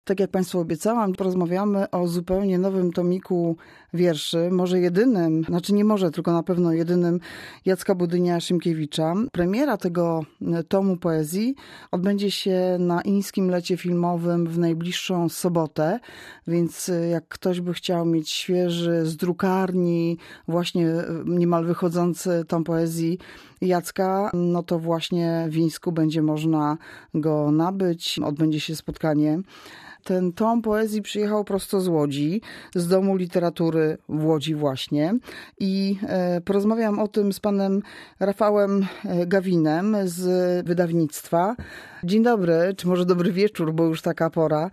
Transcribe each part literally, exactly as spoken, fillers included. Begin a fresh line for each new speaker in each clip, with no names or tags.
Tak jak Państwu obiecałam, porozmawiamy o zupełnie nowym tomiku wierszy, może jedynym, znaczy nie może, tylko na pewno jedynym, Jacka Budynia-Szymkiewicza. Premiera tego tomu poezji odbędzie się na Ińskim Lecie Filmowym w najbliższą sobotę, więc jak ktoś by chciał mieć świeży z drukarni, właśnie niemal wychodzący tom poezji Jacka, no to właśnie w Ińsku będzie można go nabyć. Odbędzie się spotkanie. Ten tom poezji przyjechał prosto z Łodzi, z Domu Literatury w Łodzi właśnie. I porozmawiam o tym z panem Rafałem Gawinem z wydawnictwa. Dzień dobry, czy może dobry wieczór, bo już taka pora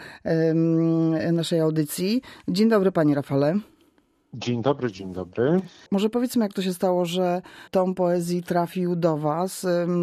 naszej audycji. Dzień dobry, panie Rafale.
Dzień dobry, dzień dobry.
Może powiedzmy, jak to się stało, że tom poezji trafił do was.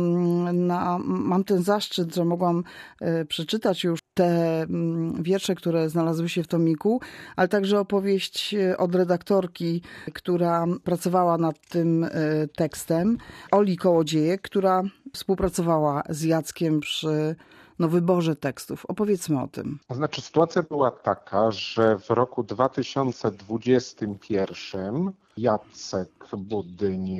Na, mam ten zaszczyt, że mogłam przeczytać już te wiersze, które znalazły się w tomiku, ale także opowieść od redaktorki, która pracowała nad tym tekstem, Oli Kołodziejek, która współpracowała z Jackiem przy no, wyborze tekstów. Opowiedzmy o tym.
Znaczy, sytuacja była taka, że w roku dwa tysiące dwudziestym pierwszym Jacek Budyń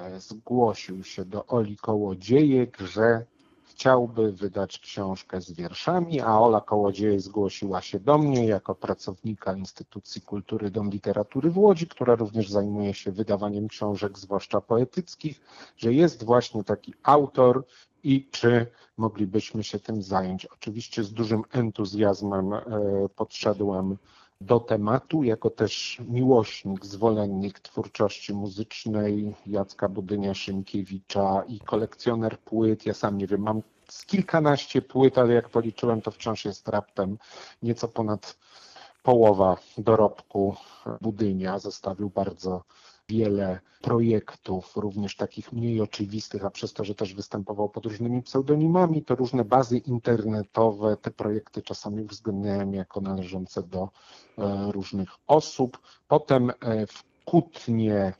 zgłosił się do Oli Kołodziejek, że chciałby wydać książkę z wierszami, a Ola Kołodziejek zgłosiła się do mnie jako pracownika Instytucji Kultury Dom Literatury w Łodzi, która również zajmuje się wydawaniem książek, zwłaszcza poetyckich, że jest właśnie taki autor i czy moglibyśmy się tym zająć. Oczywiście z dużym entuzjazmem podszedłem do tematu, jako też miłośnik, zwolennik twórczości muzycznej Jacka Budynia-Szymkiewicza i kolekcjoner płyt. Ja sam nie wiem, mam z kilkanaście płyt, ale jak policzyłem, to wciąż jest raptem nieco ponad połowa dorobku Budynia. Zostawił bardzo wiele projektów, również takich mniej oczywistych, a przez to, że też występował pod różnymi pseudonimami, to różne bazy internetowe, te projekty czasami uwzględniałem jako należące do różnych osób. Potem w Kutnie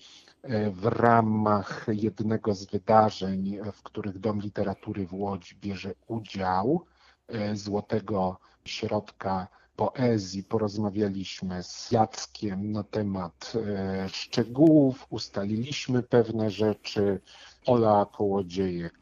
w ramach jednego z wydarzeń, w których Dom Literatury w Łodzi bierze udział, Złotego Środka Poezji, porozmawialiśmy z Jackiem na temat e, szczegółów, ustaliliśmy pewne rzeczy. Ola Kołodziejek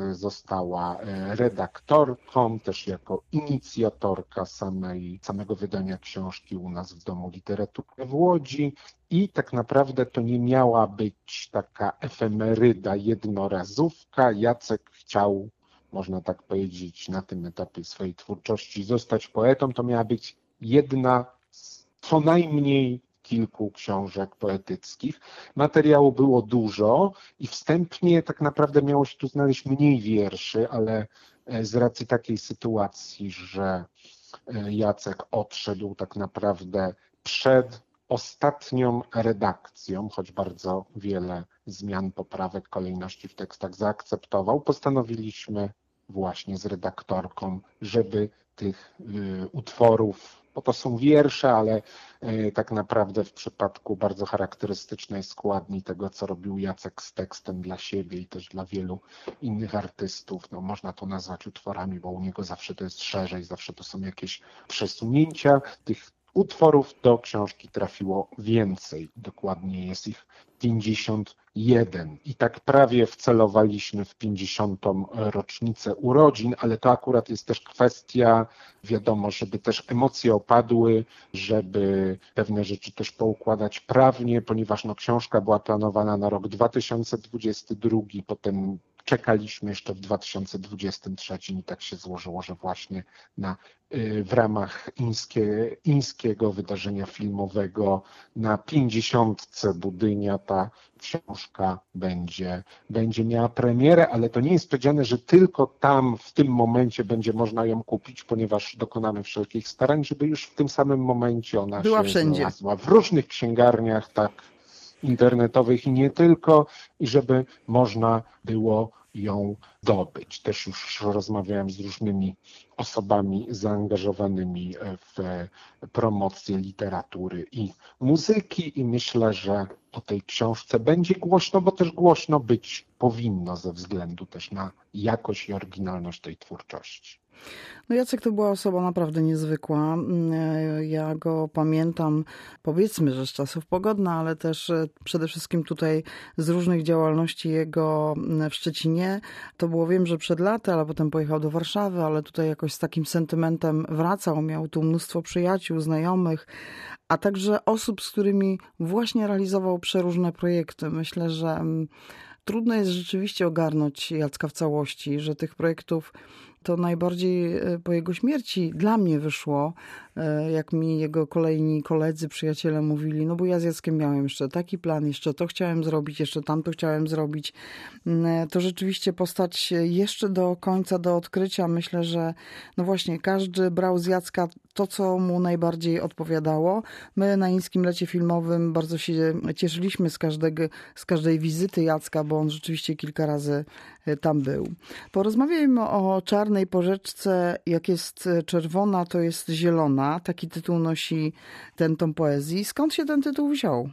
została redaktorką, też jako inicjatorka samej, samego wydania książki u nas w Domu Literatury w Łodzi. I tak naprawdę to nie miała być taka efemeryda, jednorazówka. Jacek chciał, można tak powiedzieć, na tym etapie swojej twórczości zostać poetą. To miała być jedna z co najmniej kilku książek poetyckich. Materiału było dużo i wstępnie tak naprawdę miało się tu znaleźć mniej wierszy, ale z racji takiej sytuacji, że Jacek odszedł tak naprawdę przed ostatnią redakcją, choć bardzo wiele zmian, poprawek, kolejności w tekstach zaakceptował, postanowiliśmy właśnie z redaktorką, żeby tych y, utworów, bo to są wiersze, ale y, tak naprawdę w przypadku bardzo charakterystycznej składni tego, co robił Jacek z tekstem dla siebie i też dla wielu innych artystów, no można to nazwać utworami, bo u niego zawsze to jest szerzej, zawsze to są jakieś przesunięcia. Tych utworów do książki trafiło więcej, dokładnie jest ich pięćdziesiąt jeden i tak prawie wcelowaliśmy w pięćdziesiątą rocznicę urodzin, ale to akurat jest też kwestia, wiadomo, żeby też emocje opadły, żeby pewne rzeczy też poukładać prawnie, ponieważ no, książka była planowana na rok dwa tysiące dwudziesty drugi, potem czekaliśmy jeszcze w dwa tysiące dwudziestym trzecim i tak się złożyło, że właśnie na, w ramach ińskie, ińskiego wydarzenia filmowego na pięćdziesiątce Budynia ta książka będzie, będzie miała premierę, ale to nie jest powiedziane, że tylko tam w tym momencie będzie można ją kupić, ponieważ dokonamy wszelkich starań, żeby już w tym samym momencie ona
była
się
wszędzie.
znalazła w różnych księgarniach, tak, internetowych i nie tylko, i żeby można było ją dobyć. Też już rozmawiałem z różnymi osobami zaangażowanymi w promocję literatury i muzyki i myślę, że o tej książce będzie głośno, bo też głośno być powinno ze względu też na jakość i oryginalność tej twórczości.
No Jacek to była osoba naprawdę niezwykła. Ja go pamiętam, powiedzmy, że z czasów Pogodna, ale też przede wszystkim tutaj z różnych działalności jego w Szczecinie. To było, wiem, że przed laty, ale potem pojechał do Warszawy, ale tutaj jakoś z takim sentymentem wracał. Miał tu mnóstwo przyjaciół, znajomych, a także osób, z którymi właśnie realizował przeróżne projekty. Myślę, że trudno jest rzeczywiście ogarnąć Jacka w całości, że tych projektów to najbardziej po jego śmierci dla mnie wyszło, jak mi jego kolejni koledzy, przyjaciele mówili, no bo ja z Jackiem miałem jeszcze taki plan, jeszcze to chciałem zrobić, jeszcze tamto chciałem zrobić. To rzeczywiście postać jeszcze do końca, do odkrycia. Myślę, że no właśnie każdy brał z Jacka to, co mu najbardziej odpowiadało. My na Ińskim Lecie Filmowym bardzo się cieszyliśmy z, każdego, z każdej wizyty Jacka, bo on rzeczywiście kilka razy tam był. Porozmawiajmy o Czarnej Porzeczce. Jak jest czerwona, to jest zielona. Taki tytuł nosi ten tom poezji. Skąd się ten tytuł wziął?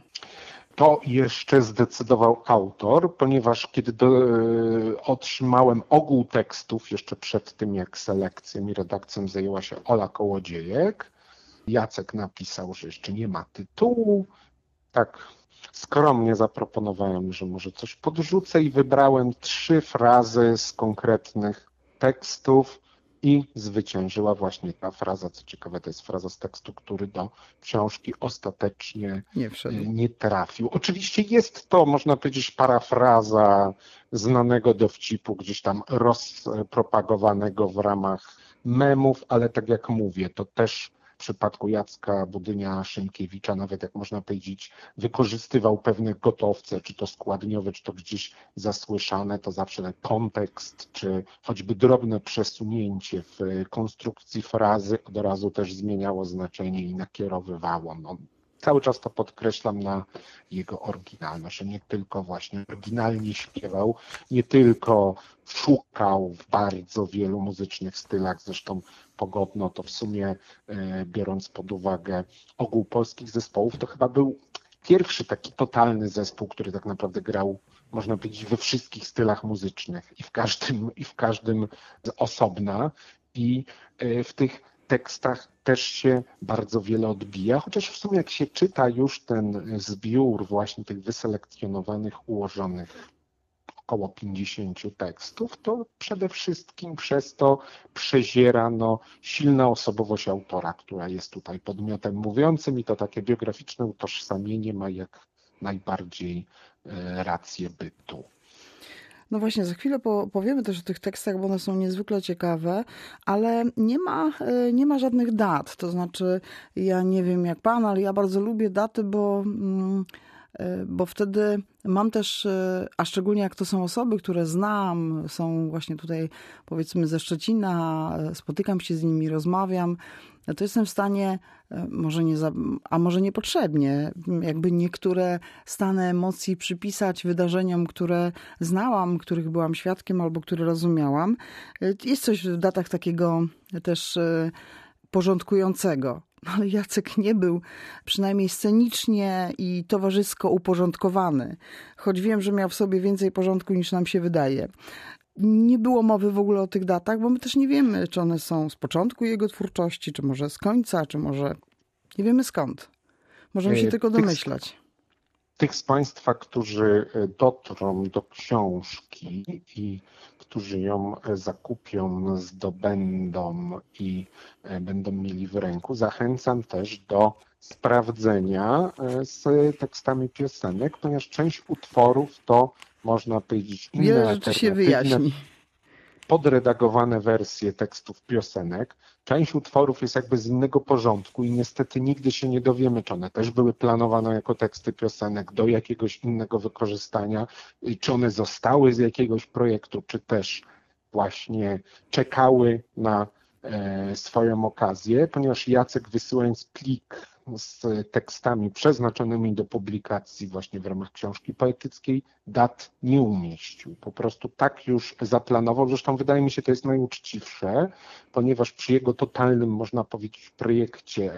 To jeszcze zdecydował autor, ponieważ kiedy do, otrzymałem ogół tekstów, jeszcze przed tym jak selekcją i redakcją zajęła się Ola Kołodziejek, Jacek napisał, że jeszcze nie ma tytułu. Tak skromnie zaproponowałem, że może coś podrzucę i wybrałem trzy frazy z konkretnych tekstów i zwyciężyła właśnie ta fraza. Co ciekawe, to jest fraza z tekstu, który do książki ostatecznie nie, nie trafił. Oczywiście jest to, można powiedzieć, parafraza znanego dowcipu, gdzieś tam rozpropagowanego w ramach memów, ale tak jak mówię, to też w przypadku Jacka Budynia-Szymkiewicza, nawet jak można powiedzieć, wykorzystywał pewne gotowce, czy to składniowe, czy to gdzieś zasłyszane, to zawsze kontekst, czy choćby drobne przesunięcie w konstrukcji frazy od razu też zmieniało znaczenie i nakierowywało. No, cały czas to podkreślam na jego oryginalność, że nie tylko właśnie oryginalnie śpiewał, nie tylko szukał w bardzo wielu muzycznych stylach, zresztą Pogodno to w sumie, biorąc pod uwagę ogół polskich zespołów, to chyba był pierwszy taki totalny zespół, który tak naprawdę grał, można powiedzieć, we wszystkich stylach muzycznych i w każdym, i w każdym z osobna i w tych tekstach też się bardzo wiele odbija, chociaż w sumie jak się czyta już ten zbiór właśnie tych wyselekcjonowanych, ułożonych około pięćdziesięciu tekstów, to przede wszystkim przez to przeziera no, silna osobowość autora, która jest tutaj podmiotem mówiącym i to takie biograficzne utożsamienie ma jak najbardziej e, rację bytu.
No właśnie, za chwilę po, powiemy też o tych tekstach, bo one są niezwykle ciekawe, ale nie ma, nie ma żadnych dat. To znaczy, ja nie wiem jak pan, ale ja bardzo lubię daty, bo, bo wtedy mam też, a szczególnie jak to są osoby, które znam, są właśnie tutaj powiedzmy ze Szczecina, spotykam się z nimi, rozmawiam, to jestem w stanie, może nie za, a może niepotrzebnie, jakby niektóre stany emocji przypisać wydarzeniom, które znałam, których byłam świadkiem albo które rozumiałam. Jest coś w datach takiego też porządkującego. Ale Jacek nie był przynajmniej scenicznie i towarzysko uporządkowany, choć wiem, że miał w sobie więcej porządku niż nam się wydaje. Nie było mowy w ogóle o tych datach, bo my też nie wiemy, czy one są z początku jego twórczości, czy może z końca, czy może nie wiemy skąd. Możemy się tylko domyślać.
Tych z Państwa, którzy dotrą do książki i którzy ją zakupią, zdobędą i będą mieli w ręku, zachęcam też do sprawdzenia z tekstami piosenek, ponieważ część utworów to, można powiedzieć, inne
wiele rzeczy się wyjaśni.
Podredagowane wersje tekstów piosenek. Część utworów jest jakby z innego porządku i niestety nigdy się nie dowiemy, czy one też były planowane jako teksty piosenek do jakiegoś innego wykorzystania, czy one zostały z jakiegoś projektu, czy też właśnie czekały na e, swoją okazję, ponieważ Jacek, wysyłając plik z tekstami przeznaczonymi do publikacji właśnie w ramach książki poetyckiej dat nie umieścił. Po prostu tak już zaplanował. Zresztą wydaje mi się, to jest najuczciwsze, ponieważ przy jego totalnym, można powiedzieć, projekcie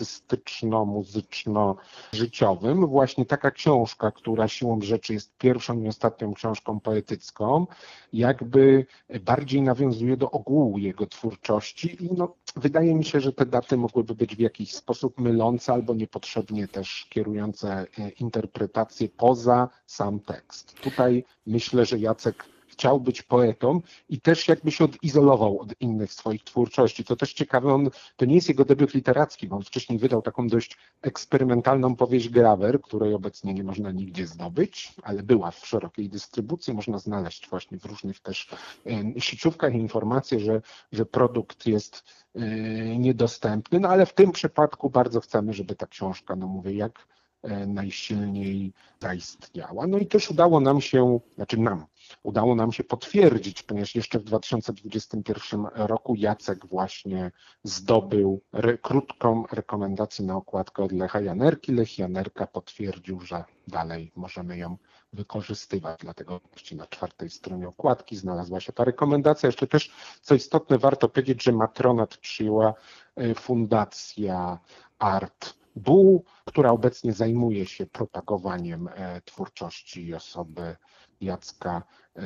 artystyczno-muzyczno-życiowym właśnie taka książka, która siłą rzeczy jest pierwszą i ostatnią książką poetycką, jakby bardziej nawiązuje do ogółu jego twórczości i no, wydaje mi się, że te daty mogłyby być w jakiś sposób mylące albo niepotrzebnie też kierujące interpretację poza sam tekst. Tutaj myślę, że Jacek chciał być poetą i też jakby się odizolował od innych swoich twórczości. To też ciekawe, on, to nie jest jego debiut literacki, bo on wcześniej wydał taką dość eksperymentalną powieść Grawer, której obecnie nie można nigdzie zdobyć, ale była w szerokiej dystrybucji, można znaleźć właśnie w różnych też sieciówkach informacje, że, że produkt jest yy, niedostępny, no ale w tym przypadku bardzo chcemy, żeby ta książka, no mówię, jak najsilniej zaistniała. No i też udało nam się, znaczy nam, udało nam się potwierdzić, ponieważ jeszcze w dwa tysiące dwudziestym pierwszym roku Jacek właśnie zdobył re, krótką rekomendację na okładkę od Lecha Janerki. Lech Janerka potwierdził, że dalej możemy ją wykorzystywać, dlatego właśnie na czwartej stronie okładki znalazła się ta rekomendacja. Jeszcze też, co istotne, warto powiedzieć, że matronat przyjęła fundacja Art Bu, która obecnie zajmuje się propagowaniem twórczości i osoby Jacka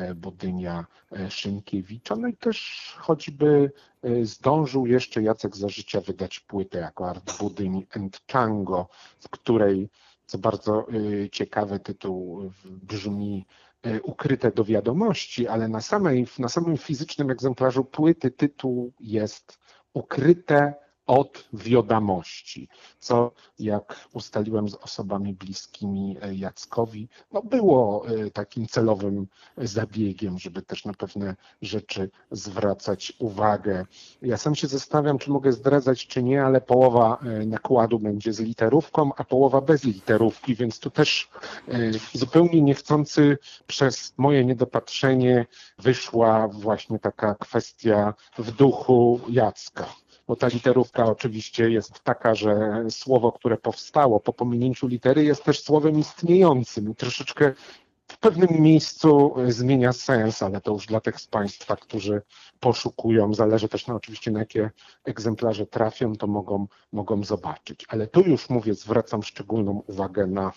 Budynia-Szynkiewicza. No i też choćby zdążył jeszcze Jacek za życia wydać płytę jako Art Budyń and Tango, w której, co bardzo ciekawy tytuł brzmi, Ukryte do wiadomości, ale na, samej, na samym fizycznym egzemplarzu płyty tytuł jest Ukryte od wiadomości, co jak ustaliłem z osobami bliskimi Jackowi, no było takim celowym zabiegiem, żeby też na pewne rzeczy zwracać uwagę. Ja sam się zastanawiam, czy mogę zdradzać, czy nie, ale połowa nakładu będzie z literówką, a połowa bez literówki, więc tu też zupełnie niechcący przez moje niedopatrzenie wyszła właśnie taka kwestia w duchu Jacka. Bo ta literówka oczywiście jest taka, że słowo, które powstało po pominięciu litery, jest też słowem istniejącym i troszeczkę w pewnym miejscu zmienia sens, ale to już dla tych z Państwa, którzy poszukują, zależy też na, oczywiście na jakie egzemplarze trafią, to mogą, mogą zobaczyć. Ale tu już mówię, zwracam szczególną uwagę na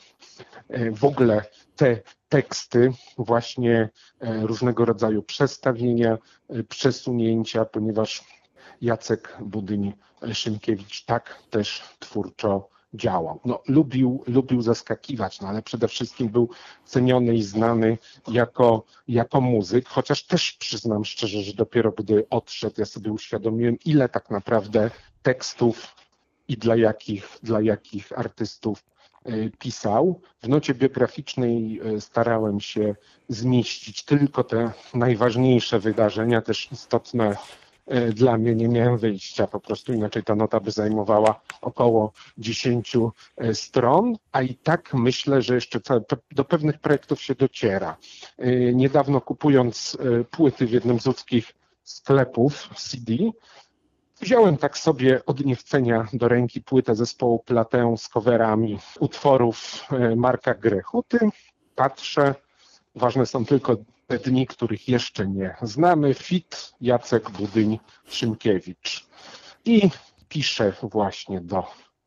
w ogóle te teksty, właśnie różnego rodzaju przestawienia, przesunięcia, ponieważ Jacek Budyń-Szynkiewicz tak też twórczo działał. No, lubił, lubił zaskakiwać, no, ale przede wszystkim był ceniony i znany jako, jako muzyk, chociaż też przyznam szczerze, że dopiero gdy odszedł, ja sobie uświadomiłem, ile tak naprawdę tekstów i dla jakich, dla jakich artystów pisał. W nocie biograficznej starałem się zmieścić tylko te najważniejsze wydarzenia, też istotne dla mnie, nie miałem wyjścia, po prostu inaczej ta nota by zajmowała około dziesięciu stron, a i tak myślę, że jeszcze do pewnych projektów się dociera. Niedawno kupując płyty w jednym z łódzkich sklepów C D, wziąłem tak sobie od niechcenia do ręki płytę zespołu Plateą z coverami utworów Marka Grechuty. Patrzę, ważne są tylko te dni, których jeszcze nie znamy. Fit Jacek Budyń-Szynkiewicz. I piszę właśnie do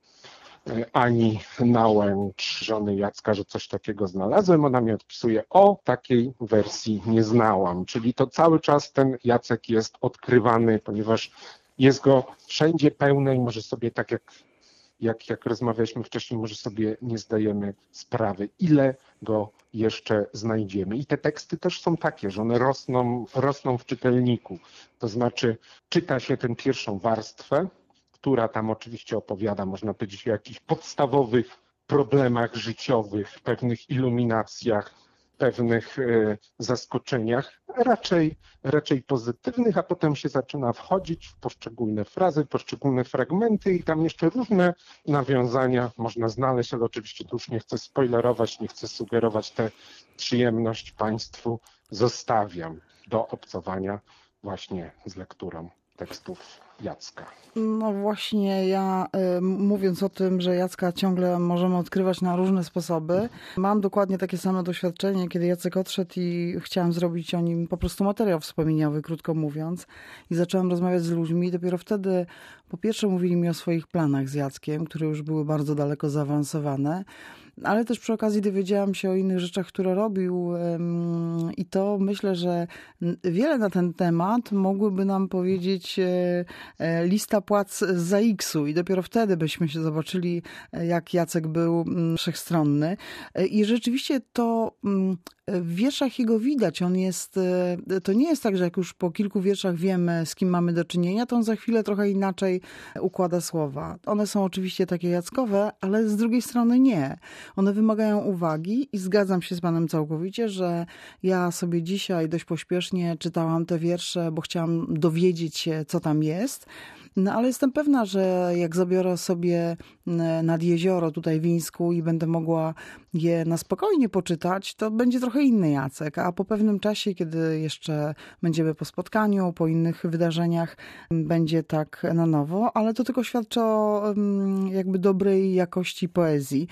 Ani Nałęcz, żony Jacka, że coś takiego znalazłem. Ona mi odpisuje, o takiej wersji nie znałam. Czyli to cały czas ten Jacek jest odkrywany, ponieważ jest go wszędzie pełne i może sobie tak jak Jak, jak rozmawialiśmy wcześniej, może sobie nie zdajemy sprawy, ile go jeszcze znajdziemy. I te teksty też są takie, że one rosną, rosną w czytelniku. To znaczy czyta się tę pierwszą warstwę, która tam oczywiście opowiada, można powiedzieć, o jakichś podstawowych problemach życiowych, pewnych iluminacjach, pewnych zaskoczeniach, raczej, raczej pozytywnych, a potem się zaczyna wchodzić w poszczególne frazy, poszczególne fragmenty i tam jeszcze różne nawiązania można znaleźć, ale oczywiście tu już nie chcę spoilerować, nie chcę sugerować, tę przyjemność Państwu zostawiam do obcowania właśnie z lekturą tekstów Jacka?
No właśnie, ja y, mówiąc o tym, że Jacka ciągle możemy odkrywać na różne sposoby, mam dokładnie takie same doświadczenie, kiedy Jacek odszedł i chciałam zrobić o nim po prostu materiał wspomnieniowy, krótko mówiąc. I zaczęłam rozmawiać z ludźmi. Dopiero wtedy po pierwsze mówili mi o swoich planach z Jackiem, które już były bardzo daleko zaawansowane. Ale też przy okazji dowiedziałam się o innych rzeczach, które robił i to myślę, że wiele na ten temat mogłyby nam powiedzieć lista płac z za X-u i dopiero wtedy byśmy się zobaczyli, jak Jacek był wszechstronny. I rzeczywiście to w wierszach jego widać. On jest, to nie jest tak, że jak już po kilku wierszach wiemy, z kim mamy do czynienia, to on za chwilę trochę inaczej układa słowa. One są oczywiście takie jackowe, ale z drugiej strony nie. One wymagają uwagi i zgadzam się z panem całkowicie, że ja sobie dzisiaj dość pośpiesznie czytałam te wiersze, bo chciałam dowiedzieć się, co tam jest. No ale jestem pewna, że jak zabiorę sobie nad jezioro tutaj w Wińsku i będę mogła je na spokojnie poczytać, to będzie trochę inny Jacek. A po pewnym czasie, kiedy jeszcze będziemy po spotkaniu, po innych wydarzeniach, będzie tak na nowo, ale to tylko świadczy o jakby dobrej jakości poezji.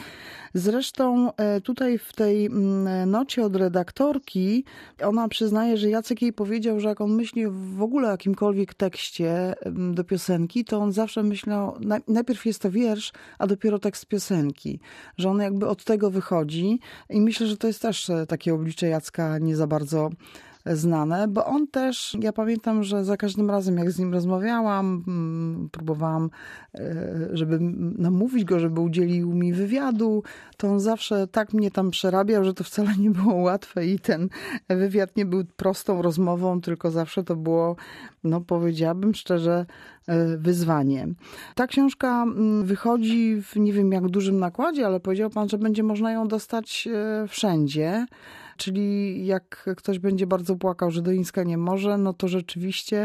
Zresztą tutaj w tej nocie od redaktorki ona przyznaje, że Jacek jej powiedział, że jak on myśli w ogóle o jakimkolwiek tekście do piosenki, to on zawsze myślał, najpierw jest to wiersz, a dopiero tekst piosenki. Że on jakby od tego wychodzi i myślę, że to jest też takie oblicze Jacka nie za bardzo znane, bo on też, ja pamiętam, że za każdym razem jak z nim rozmawiałam, próbowałam, żeby namówić go, żeby udzielił mi wywiadu, to on zawsze tak mnie tam przerabiał, że to wcale nie było łatwe i ten wywiad nie był prostą rozmową, tylko zawsze to było, no powiedziałabym szczerze, wyzwanie. Ta książka wychodzi w nie wiem jak dużym nakładzie, ale powiedział pan, że będzie można ją dostać wszędzie. Czyli jak ktoś będzie bardzo płakał, że do Ińska nie może, no to rzeczywiście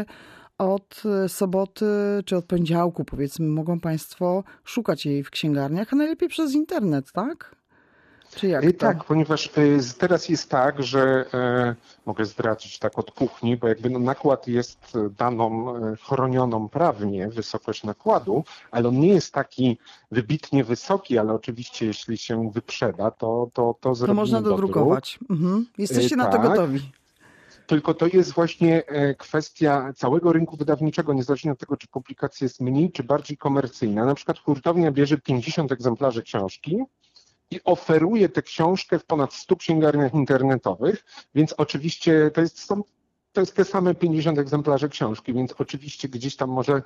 od soboty czy od poniedziałku, powiedzmy, mogą państwo szukać jej w księgarniach, a najlepiej przez internet, tak? Czy jak to?
Tak, ponieważ teraz jest tak, że e, mogę zdradzić tak od kuchni, bo jakby no, nakład jest daną chronioną prawnie, wysokość nakładu, ale on nie jest taki wybitnie wysoki, ale oczywiście jeśli się wyprzeda, to to To,
to można dodrukować. Mhm. Jesteście na to
tak.
gotowi.
Tylko to jest właśnie kwestia całego rynku wydawniczego, niezależnie od tego, czy publikacja jest mniej, czy bardziej komercyjna. Na przykład hurtownia bierze pięćdziesiąt egzemplarzy książki i oferuje tę książkę w ponad stu księgarniach internetowych, więc oczywiście to jest, są, to jest te same pięćdziesiąt egzemplarzy książki, więc oczywiście gdzieś tam może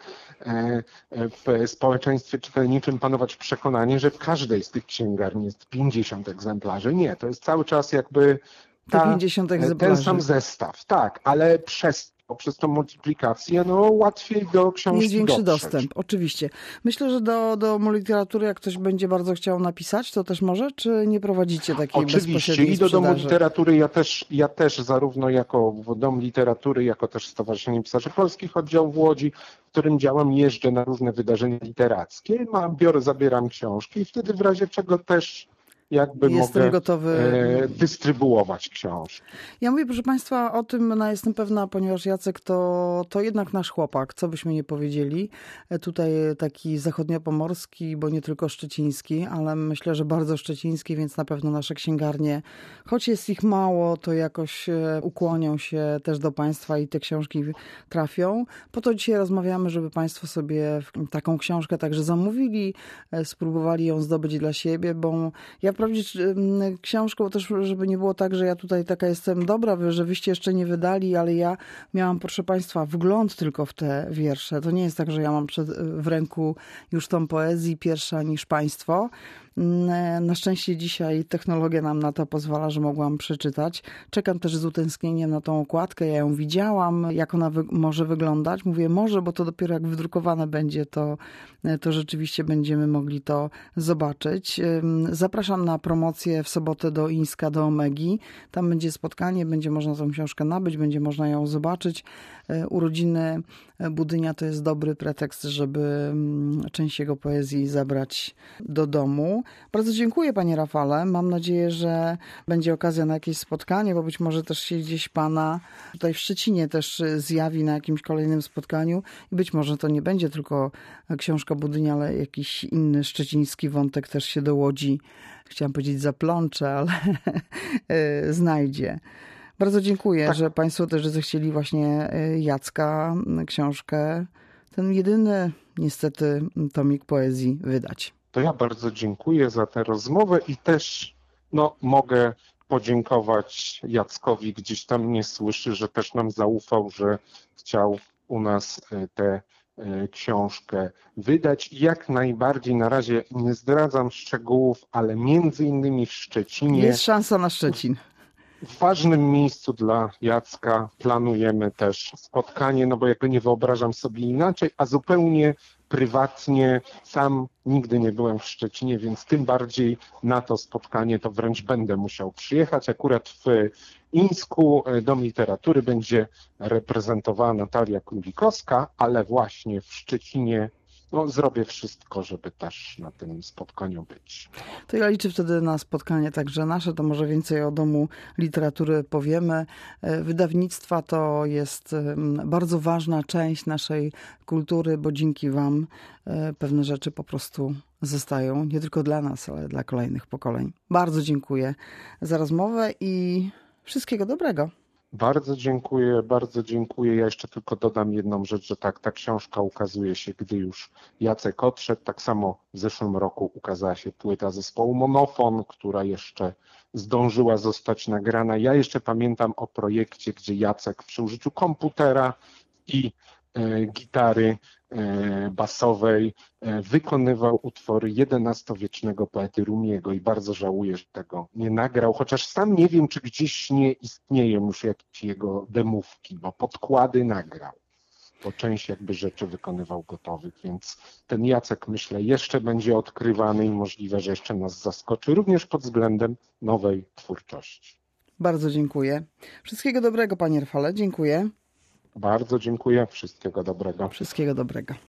w społeczeństwie czytelniczym panować przekonanie, że w każdej z tych księgarni jest pięćdziesiąt egzemplarzy. Nie, to jest cały czas jakby ta,
pięćdziesiąt egzemplarzy.
ten sam zestaw, tak, ale przez poprzez tą multiplikację, no łatwiej do książki
jest większy
dotrzeć.
dostęp, oczywiście. Myślę, że do, do literatury, jak ktoś będzie bardzo chciał napisać, to też może, czy nie prowadzicie takiej bezpośredniej
Oczywiście i do
sprzedaży?
Domu Literatury ja też, ja też zarówno jako Dom Literatury, jako też Stowarzyszenie Pisarzy Polskich oddział w Łodzi, w którym działam, jeżdżę na różne wydarzenia literackie, mam, biorę, zabieram książki i wtedy w razie czego też jakby
Jestem
mogę
gotowy
e, dystrybuować książki.
Ja mówię, proszę państwa, o tym no, jestem pewna, ponieważ Jacek to, to jednak nasz chłopak, co byśmy nie powiedzieli. Tutaj taki zachodniopomorski, bo nie tylko szczeciński, ale myślę, że bardzo szczeciński, więc na pewno nasze księgarnie, choć jest ich mało, to jakoś ukłonią się też do państwa i te książki trafią. Po to dzisiaj rozmawiamy, żeby państwo sobie taką książkę także zamówili, spróbowali ją zdobyć dla siebie, bo ja wprawdzie książkę, bo też żeby nie było tak, że ja tutaj taka jestem dobra, że wyście jeszcze nie wydali, ale ja miałam, proszę państwa, wgląd tylko w te wiersze. To nie jest tak, że ja mam przed, w ręku już tą poezję pierwsza niż państwo. Na szczęście dzisiaj technologia nam na to pozwala, że mogłam przeczytać. Czekam też z utęsknieniem na tą okładkę. Ja ją widziałam, jak ona wy- może wyglądać. Mówię może, bo to dopiero jak wydrukowane będzie, to, to rzeczywiście będziemy mogli to zobaczyć. Zapraszam na promocję w sobotę do Ińska, do Omegi. Tam będzie spotkanie, będzie można tą książkę nabyć, będzie można ją zobaczyć. Urodziny Budynia to jest dobry pretekst, żeby część jego poezji zabrać do domu. Bardzo dziękuję, panie Rafale. Mam nadzieję, że będzie okazja na jakieś spotkanie, bo być może też się gdzieś pana tutaj w Szczecinie też zjawi na jakimś kolejnym spotkaniu i być może to nie będzie tylko książka Budynia, ale jakiś inny szczeciński wątek też się do Łodzi, chciałam powiedzieć zaplącze, ale znajdzie. Bardzo dziękuję, tak. że państwo też zechcieli właśnie Jacka książkę, ten jedyny niestety tomik poezji wydać.
To ja bardzo dziękuję za tę rozmowę i też no, mogę podziękować Jackowi, gdzieś tam mnie słyszy, że też nam zaufał, że chciał u nas tę książkę wydać. Jak najbardziej, na razie nie zdradzam szczegółów, ale między innymi w Szczecinie.
Jest szansa na Szczecin.
W ważnym miejscu dla Jacka planujemy też spotkanie, no bo jakby nie wyobrażam sobie inaczej, a zupełnie prywatnie sam nigdy nie byłem w Szczecinie, więc tym bardziej na to spotkanie to wręcz będę musiał przyjechać. Akurat w Ińsku Dom Literatury będzie reprezentowała Natalia Królikowska, ale właśnie w Szczecinie no, zrobię wszystko, żeby też na tym spotkaniu być.
To ja liczę wtedy na spotkanie także nasze, to może więcej o Domu Literatury powiemy. Wydawnictwa to jest bardzo ważna część naszej kultury, bo dzięki wam pewne rzeczy po prostu zostają, nie tylko dla nas, ale dla kolejnych pokoleń. Bardzo dziękuję za rozmowę i wszystkiego dobrego.
Bardzo dziękuję, bardzo dziękuję. Ja jeszcze tylko dodam jedną rzecz, że tak, ta książka ukazuje się, gdy już Jacek odszedł. Tak samo w zeszłym roku ukazała się płyta zespołu Monofon, która jeszcze zdążyła zostać nagrana. Ja jeszcze pamiętam o projekcie, gdzie Jacek przy użyciu komputera i e, gitary e, basowej e, wykonywał utwory jedenastowiecznego poety Rumiego i bardzo żałuję, że tego nie nagrał, chociaż sam nie wiem, czy gdzieś nie istnieją już jakieś jego demówki, bo podkłady nagrał, bo część jakby rzeczy wykonywał gotowych, więc ten Jacek, myślę, jeszcze będzie odkrywany i możliwe, że jeszcze nas zaskoczy, również pod względem nowej twórczości.
Bardzo dziękuję. Wszystkiego dobrego, panie Rafale. Dziękuję.
Bardzo dziękuję. Wszystkiego dobrego.
Wszystkiego dobrego.